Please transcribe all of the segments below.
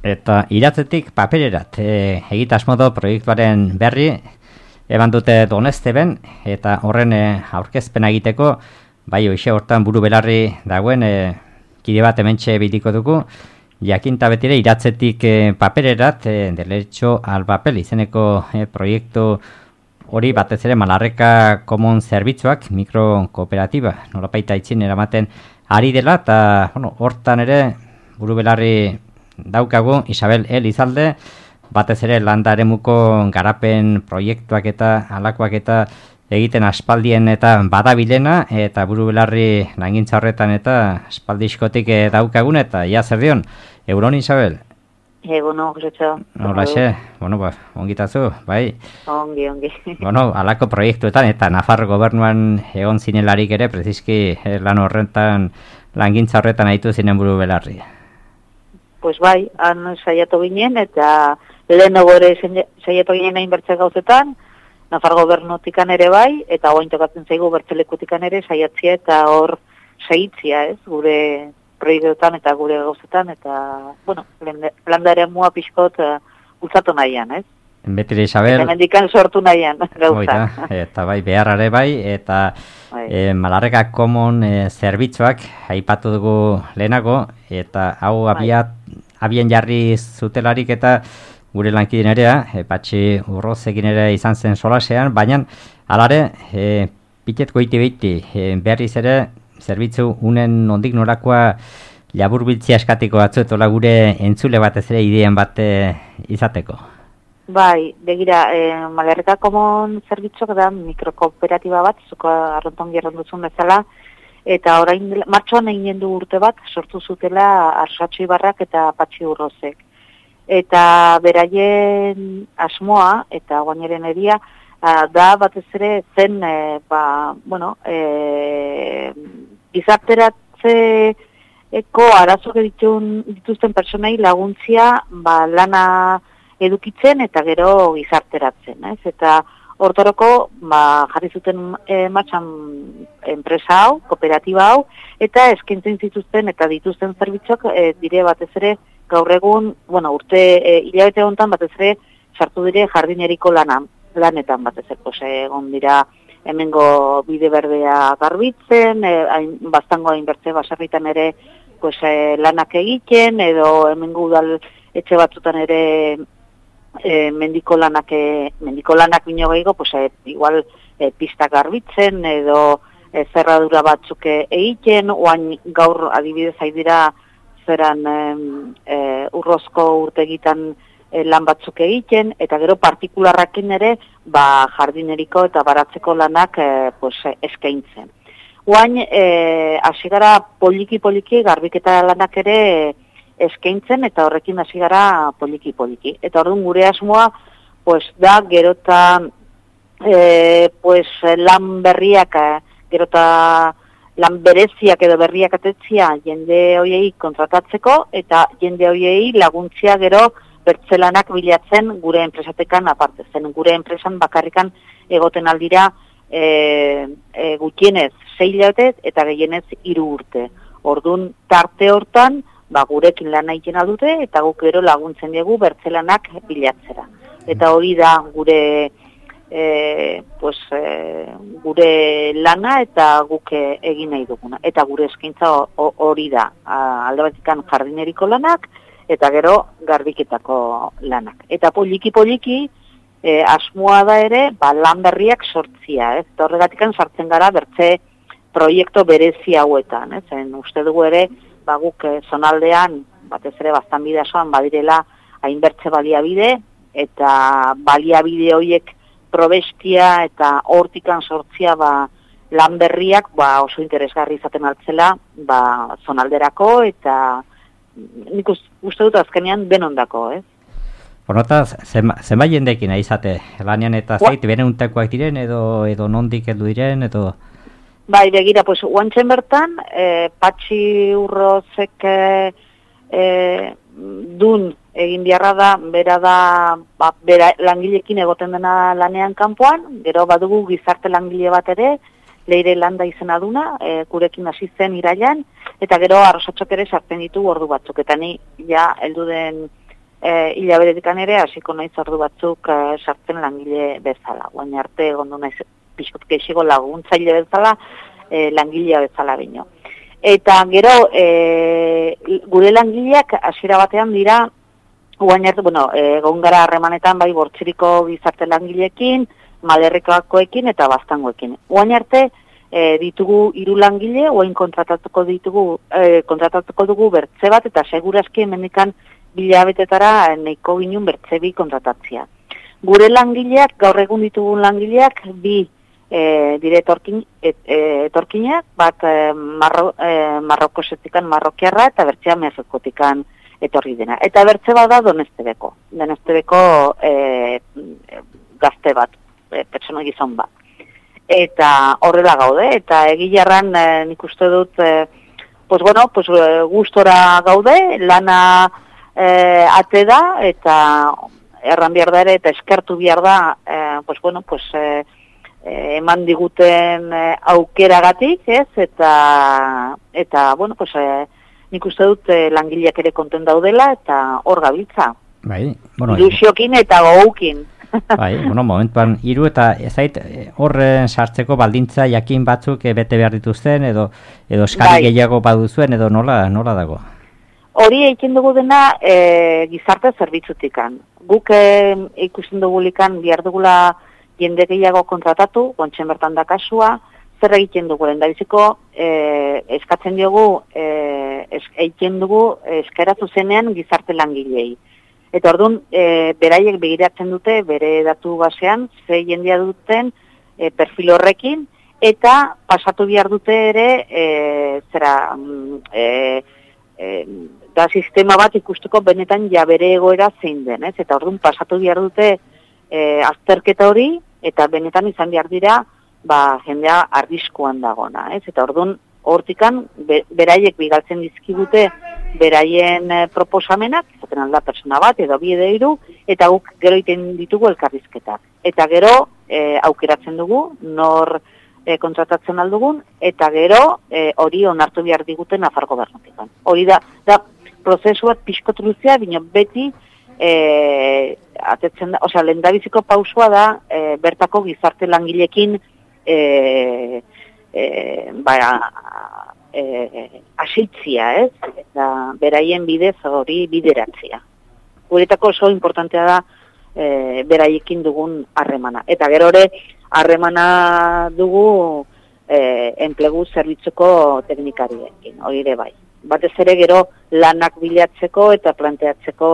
Eta iratzetik papererat, egitasmodo proiektuaren berri, eban dute Donesteben, eta horren aurkezpena egiteko, bai hoxe hortan buru belarri dagoen, kide bat hementxe biliko dugu, jakinta betire iratzetik papererat, derecho al papel izeneko proiektu hori batez ere Malarreka Common Zerbitzuak, mikrokooperatiba, nolapaita itzin eramaten ari dela, eta hortan ere buru belarri daukagu Isabel Elizalde, batez ere landa eremuko garapen proiektuak eta alakoak eta egiten aspaldien eta badabilena, eta buru belarri langintza horretan eta aspaldiskotik daukagun, eta ia zer dion, Euron Isabel? Eguno, José. Holaxe, ongitazu, bai? Ongi. Alako proiektuetan, eta Nafar gobernuan egon zinelarik ere, preziski lan horretan, langintza horretan aitu zinen buru belarri. Pues bai, han saiatu ginen, eta lehenago ere saiatu ginen hain bertze gauzetan, Nafar gobernotikan ere bai, eta oain tokatzen zaigu bertzelekutikan ere saiatzia eta hor saitzia, ez, gure proiektuetan eta gure gauzetan, eta, landaren mua pixkot bultzatu nahian, ez? Betire Isabel... Eta mendikan sortu nahian, gauza. Eta bai, beharrare bai, eta Malarreka Common zerbitzuak aipatu dugu lehenago, eta hau abian jarri zutelarik eta gure lankideen ere, Patxi Urrozekin ere izan zen solasean, baina alare, pitet goiti behiti, berriz ere, zerbitzu unen ondik norakoa laburbiltzia eskatiko batzuetola gure entzule batez ere idean bat izateko. Bai, begira, Malarreka Common zerbitzuak da mikrokooperatiba bat, zuko arronton gerran duzun bezala, eta orain martxoan egin du urte bat, sortu zutela Arsatxo Ibarrak eta Patxi Urrozek. Eta beraien asmoa, eta guaineren eria, da batez ere zen, gizarteratzeko arazok dituzten personai laguntzia lana edukitzen eta gero gizarteratzen, ez? Eta hortaroko jarri zuten martxan enpresa hau, kooperatiba hau, eta eskaintzen zituzten eta dituzten zerbitzuak dire batez ere gaur egun, urte hilabete hontan batez ere sartu dire jardineriko lanetan batez ere, egon dira hemengo bide berdea garbitzen, bastango hainbertze basarritan ere lanak egiten, edo hemengo udal etxe batzutan ere mendiko lanak bino gehiago, igual pista garbitzen, edo zerradura batzuk egiten, oain gaur adibidez haidira zeran urrozko urtegitan lan batzuk egiten, eta gero partikularrakin ere jardineriko eta baratzeko lanak eskaintzen. Oain, hasi gara poliki garbiketa lanak ere eskaintzen, eta horrekin hasi gara poliki. Eta orduan gure asmoa, da gerota lan berriak, gerota lan bereziak edo berriak atetzia jende hoiei kontratatzeko, eta jende hoiei laguntzia gero bertzelanak bilatzen gure enpresatekan aparte. Zen gure enpresan bakarrikan egoten aldira gutienez 6 hilabete eta gehienez 3 urte. Orduan tarte hortan gurekin lan egiten dute eta guk gero laguntzen diegu bertzelanak bilatzera. Eta hori da gure gure lana eta guk egin nahi duguna. Eta gure eskaintza hori da, alde batikan jardineriko lanak, eta gero garbiketako lanak. Eta poliki asmoa da ere, lan berriak sortzia, ez? Eta horregatikan sartzen gara bertze proiektu berezi hauetan, ez? Uste dugu ere, guk zonaldean, batez ere bastan bidasoan, badirela hainbertze baliabide, eta baliabide horiek probestia eta hortikan sortzia lan berriak oso interesgarri izaten altzela zonalderako eta nik uste dut azkenean denondako, ez? Eta zenbait jendekin izate lanean eta zeit bere untakoak diren edo nondik heldu diren edo... Bai, begira, oantzen bertan, Patxi Urrozek dun egin biharra da, bera langilekin egoten dena lanean kanpoan, gero badugu gizarte langile bat ere, Leire Landa izena duna, gurekin hasi zen irailan, eta gero Arrosatxok ere sartzen ditu ordu batzuk, eta ni ja heldu den hilabetetan ere hasiko naiz ordu batzuk sartzen langile bezala. Guain arte egondu naiz pixkot gehiago laguntzaile bezala, langilea bezala bino. Eta gero, gure langileak hasiera batean dira, guain arte, egon gara harremanetan bai Bortziriko gizarte langileekin, Malerrikakoekin eta Baztangoekin. Guain arte, ditugu 3 langile, oain kontratatuko dugu bertze bat, eta segurazki hemendikan bilabetetara nahiko ginen bertze 2 kontratatzea. Gure langileak, gaur egun ditugun langileak, 2 dire etorkinak, bat Marrokosetikan marrokiarra eta bertzea Mexikotikan etorri dena. Eta bertze bat da Donestebeko gazte bat, pertsona gizon bat. Eta horrela gaude, eta egilarran nik uste dut, gustora gaude, lana ate da, eta erran behar da ere, eta eskertu behar da, eman diguten aukeragatik, ez, eta nik uste dut langileak ere konten daudela, eta hor gabiltza. Bai, ilusiokin eta gogukin. Bai, momentuan 3 eta ezait horren sartzeko baldintza jakin batzuk bete behar dituzten edo eskari gehiago baduzuen edo nola dago? Hori egiten dugu dena gizarte zerbitzutikan. Guk ikusten dugulikan bihar dugula jende gehiago kontratatu, gontxen bertan da kasua, zer egiten dugu lehendabiziko eskatzen diogu egiten dugu eskeratu zenean gizarte langilei. Eta orduan, beraiek begiratzen dute, bere datu basean, ze jendea duten perfil horrekin, eta pasatu behar dute ere, da sistema bat ikusteko benetan ja bere egoera zein den, ez? Eta orduan, pasatu behar dute azterketa hori, eta benetan izan behar dira, jendea arriskuan dagona, ez? Eta orduan, hortikan, beraiek bigaltzen dizkigute, beraien proposamenak, zaten alda persona bat, edo 2 edo 3, eta guk gero iten ditugu elkarrizketak. Eta gero aukeratzen dugu, nor kontratatzen aldugun, eta gero hori onartu behar diguten Nafar Gobernutik. Hori da prozesu bat pixkot luzea, bino beti atetzen da, lehendabiziko pausua da bertako gizarte langilekin asitzia, ez? Eta beraien bidez hori bideratzia. Guretako oso importantea da beraiekin dugun harremana. Eta gero ere harremana dugu enplegu zerbitzuko teknikariekin, hori ere bai. Batez ere gero lanak bilatzeko eta planteatzeko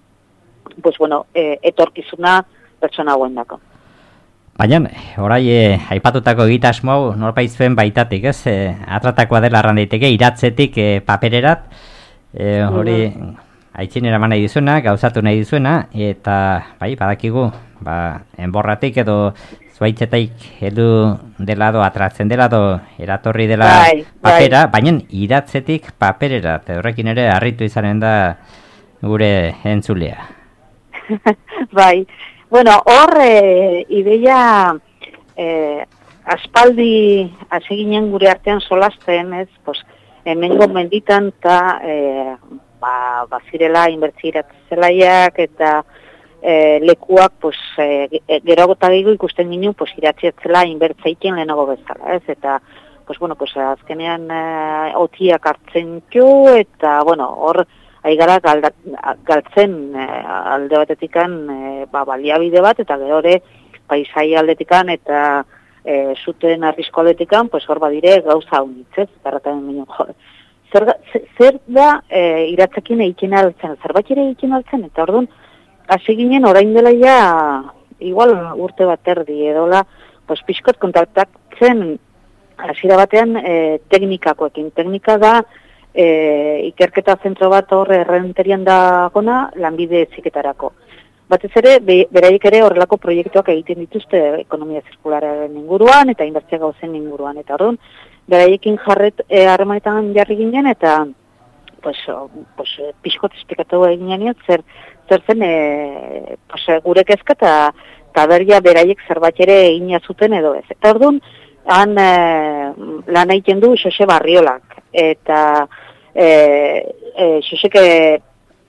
etorkizuna pertsona hauen. Baina, orai aipatutako egitasmo norbait zuen baitatik, ez? Atratakoa dela arran daiteke, iratzetik papererat, hori aitzinera eman nahi dizuena, gauzatu nahi dizuena, eta badakigu, enborratik edo zuaitzetaik heldu dela do, atratzen dela do, eratorri dela papera, baina iratzetik papererat, horrekin ere harritu izanen da gure entzulea. Bai. Hor ideia aspaldi hasi ginen gure artean solasten, ez, hemengo menditan eta bazirela inbertziratzelaiak eta lekuak gero eta gehiago ikusten ginen iratziatzela inbertzeiken lehenago bezala, ez, eta azkenean otiak hartzen jo, eta hor aigara galtzen alde batetikan baliabide bat, eta gero ere paisai aldetikan eta zuten arrisko aldetikan, hor badire gauza unitzez, berratan ginen zer da iratzekin egiten altzen, zerbait ere egiten altzen, eta orduan, hasi ginen orain dela ja, igual urte bat erdi edola, pixkot kontaktatzen hasiera batean teknikakoekin. Teknika da, ikerketa zentro bat hor errenterian dagona lanbide ziketarako. Batez ere, beraiek ere horrelako proiektuak egiten dituzte ekonomia zirkulararen inguruan eta inbertzia gauzen inguruan. Eta orduan, beraiekin harremanetan jarri ginen eta pixkot esplikatu egin ginen zer zen gure kezka eta beraiek zerbait ere egina zuten edo ez. Eta orduan, han lan egiten du Xose Barriolak. Eta Xosek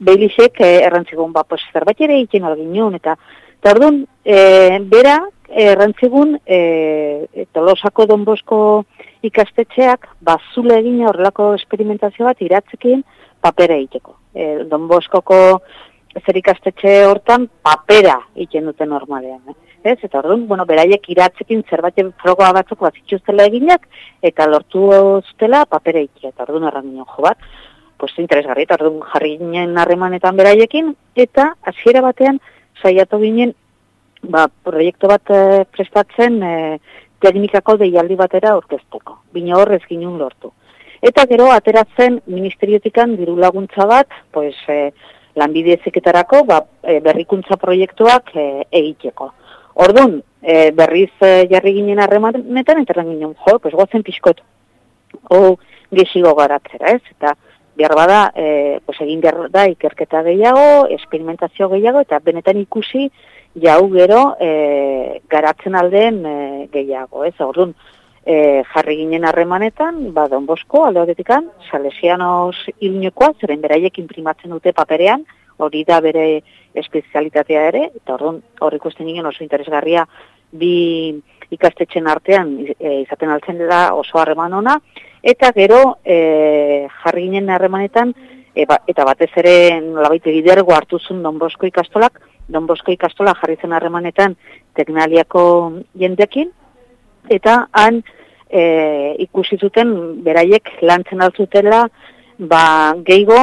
Beilisek errantzigun, pues zerbait ere egiten alginun, eta orduan, bera, errantzigun, Tolosako Don Bosko ikastetxeak, zule egin horrelako esperimentazio bat iratzekin papera egiteko. Don Boskoko zer ikastetxe hortan papera egiten dute normalean. Ez? Eta orduan, beraiek iratzekin zerbait froga batzuk bat zituztela eginak, eta lortu zutela papera egitea. Eta orduan erran ginen jo bat, interesgarri, eta orduan jarri ginen harremanetan beraiekin, eta hasiera batean saiatu ginen, proiektu bat prestatzen teknikako deialdi batera aurkezteko. Bina horrez ginen lortu. Eta gero, ateratzen ministeriotikan diru laguntza bat, lanbide heziketarako berrikuntza proiektuak egiteko. Orduan, berriz jarri ginen harremanetan, eta erran ginen, gozen pixkot, gehiago garatzera, ez? Eta behar bada, egin behar da ikerketa gehiago, esperimentazio gehiago, eta benetan ikusi jau gero garatzen aldeen gehiago, ez? Orduan, jarri ginen harremanetan, Don Bosko, alde horretikan, Salesianos Iruñekoa, zeren beraiek imprimatzen dute paperean, hori da bere espezialitatea ere, eta hor ikusten ginen oso interesgarria bi ikastetxen artean izaten altzen dela oso harreman ona, eta gero jarri ginen harremanetan, eta batez ere nolabait lidergo hartu zuen Don Bosko ikastolak, Don Bosko ikastola jarri zen harremanetan Teknaliako jendekin, eta han ikusi zuten beraiek lantzen altzutela gehigo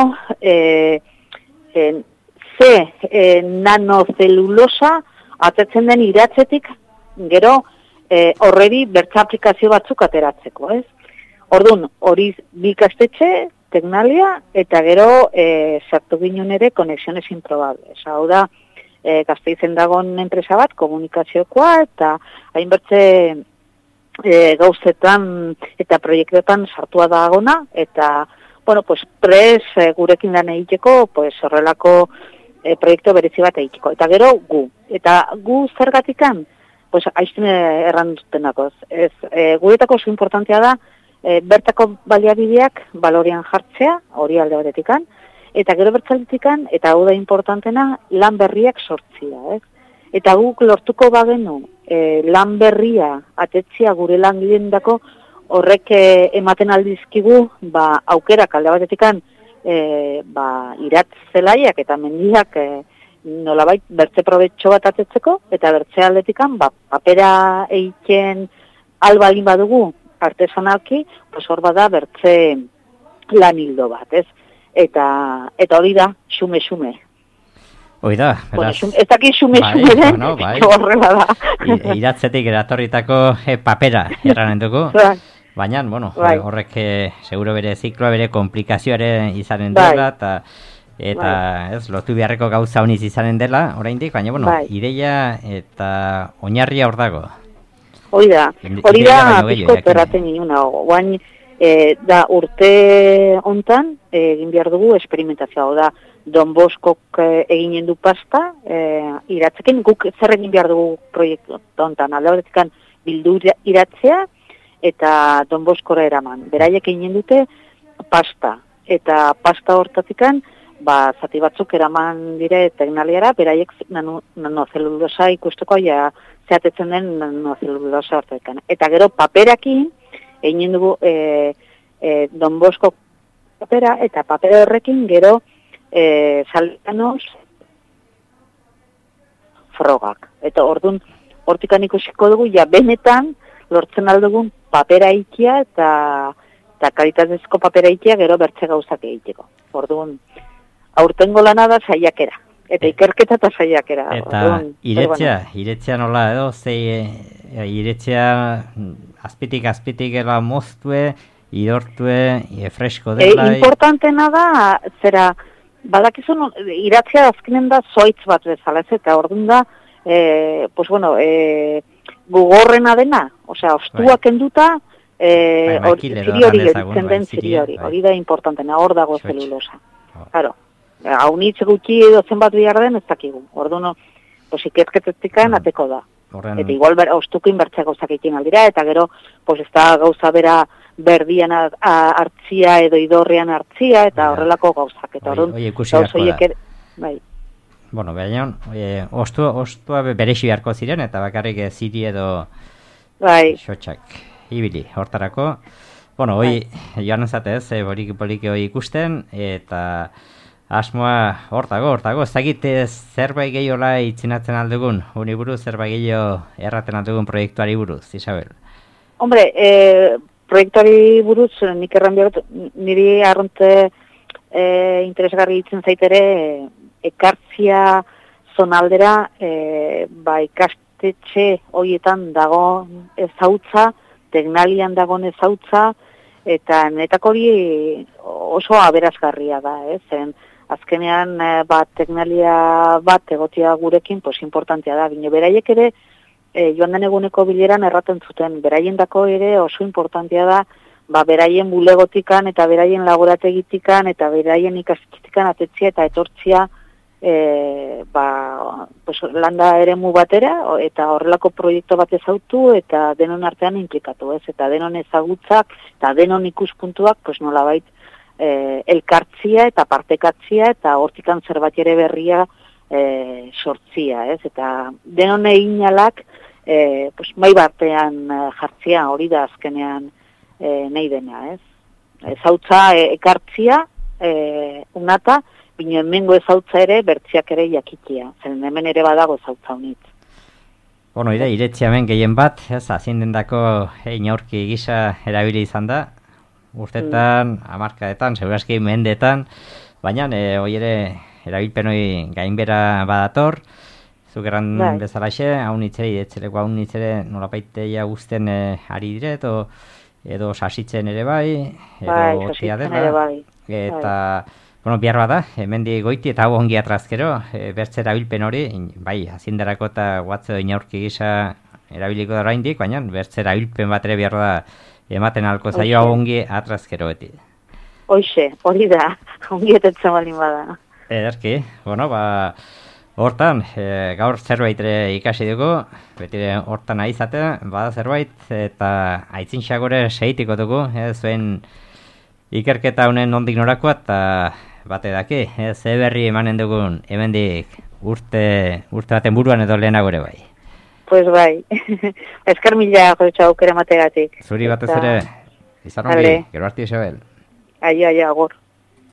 nanozelulosa atetzen den iratzetik gero horreri bertza aplikazio batzuk ateratzeko, ez? Orduan, hori bi ikastetxe, Teknalia, eta gero sartu ginen ere Conexiones Improbables. Hau da, Gasteizen dagoen enpresa bat, komunikaziokoa, eta hainbertze gauzetan eta proiektetan sartua da agona, eta, gurekin lan egiteko, horrelako proiektu berezi bat egiteko. Eta gero, gu zergatikan, aizten errandutenakoz. Guretako oso importantea da, bertako baliabideak balorian jartzea, hori alde batetikan, eta gero bertzaletikan, eta hau da importantena, lan berriak sortzia, ez? Eta guk lortuko bagenu lan berria atetzia gure lan gilendako horrek ematen aldizkigu aukerak alde batetikan iratzelaiak eta mendiak nolabait bertze probetxo bat atetzeko, eta bertze aldetikan papera egiten albalin badugu artesanalki, hor bada bertze lan hildo bat, ez? Eta hori da, xume-xume. Hoi da, beraz. Ez dakit xume-xume den, horrela da. Iratzetik eratorritako papera erranen dugu. Baina, horrek seguro bere zikloa, bere komplikazioare izanen dela, eta ez, lotu beharreko gauza honiz izanen dela, oraindik, baina, ideia eta oinarria hor dago. Hori da, pizko terraten inuna, guain, da urte hontan egin behar dugu esperimentazioa, da Don Boskok eginen du pasta, iratzekin guk zer egin behar dugu proiektu hontan, alde horretikan bildu iratzea eta Don Boskora eraman. Beraiek eginen dute pasta, eta pasta hortatikan zati batzuk eraman dire Teknaliara, beraiek nanozelulosa ikusteko zehatetzen den nanozelulosa hortatikan. Eta gero paperakin egin dugu Don Bosko papera, eta papera horrekin gero Salesianos frogak. Eta orduan, hortikan ikusiko dugu, benetan lortzen aldugun papera ikia eta kalitatezko papera ikia gero bertze gauzak egiteko. Orduan, aurtengo lana da saiakera. Eta ikerketa eta saiakera. Eta iretzea nola edo, iretzea azpitik ela moztue, idortue, fresko dela. Importantena da, zera, badakizun, iratzea azkenen da zoitz bat bezala, ez, eta orduan da, gugorrena dena, osea, ostuak enduta, ziri hori eritzen den ziri hori, hori da importantena, hor dago zelulosa. Claro, hau nitze gutxi edo zenbat behar den ez dakigu, orduan, ikerketetikan ateko da. Eta igual ostukin bertzea gauzak egiten aldira, eta gero, ez da gauza bera berdian hartzia edo idorrean hartzia, eta horrelako gauzak. Eta bai. Bueno, baina, ostua berexi beharko ziren, eta bakarrik ziri edo xotxak ibili, hortarako. Bueno, joan ezatez, poliki hoi ikusten, eta asmoa hortago, ez dakit zerbait gehiola itzinatzen aldugun, uni buruz, zerbait gehiago erraten aldugun proiektuari buruz, Isabel? Hombre, proiektuari buruz, nik erran behar, niri arronte interesgarri itzen zaitere, ekartzia zonaldera, ikastetxe horietan dago ezautza, teknalian dagoen ezautza, eta netako hori oso aberazgarria da, zen azkenean teknalia bat egotia gurekin, importantea da, bine beraiek ere, joan den eguneko bileran erraten zuten, beraien dako ere oso importantea da, beraien bulegotikan eta beraien laborategitikan eta beraien ikastetxetikan atetzia eta etortzia landa eremu batera, eta horrelako proiektu bat ezautu eta denon artean implikatu, eta denon ezagutzak eta denon ikuspuntuak nolabait elkartzia eta partekatzia eta hortikan zerbait ere berria sortzia, eta denon eginalak mai batean jartzia, hori da azkenean nahi dena, ezautza ekartzia unata, bino hemengo ezautza ere bertziak ere jakitia, zen hemen ere badago ezautza honitz. Bueno, iretzi hemen gehien bat, azindendako inaurki gisa erabili izan da, urtetan, hamarkadetan, segurazki mendetan, baina hoi ere erabilpen hori gainbera badator, zuk erran bezalaxe, haun itzere, idetzeleko haun itzere nolapaitea guzten ari dire, edo sasitzen ere bai, edo otia dela, eta behar bada, hemendi goiti eta hau ongi atrazkero, bertze erabilpen hori, bai, azindarako eta guatzo inaurki gisa erabiliko da oraindik, baina bertze erabilpen bat ere behar da ematen alko zaio hau ongi atrazkero beti. Hoxe, hori da, ongi etetzen balin bada. Ederki, hortan, gaur zerbait ere ikasi dugu, beti hortan aizatea, bada zerbait, eta aitzin xagore segitiko dugu, zuen ikerketa honen nondik norakoa, eta bate daki, ze berri emanen dugun, hemendik urte baten buruan edo lehenago ere bai. Pues bai, esker mila jodetxo aukera mategatik. Zuri batez ere, izan ongi, gero arti Isabel. Aio, agur.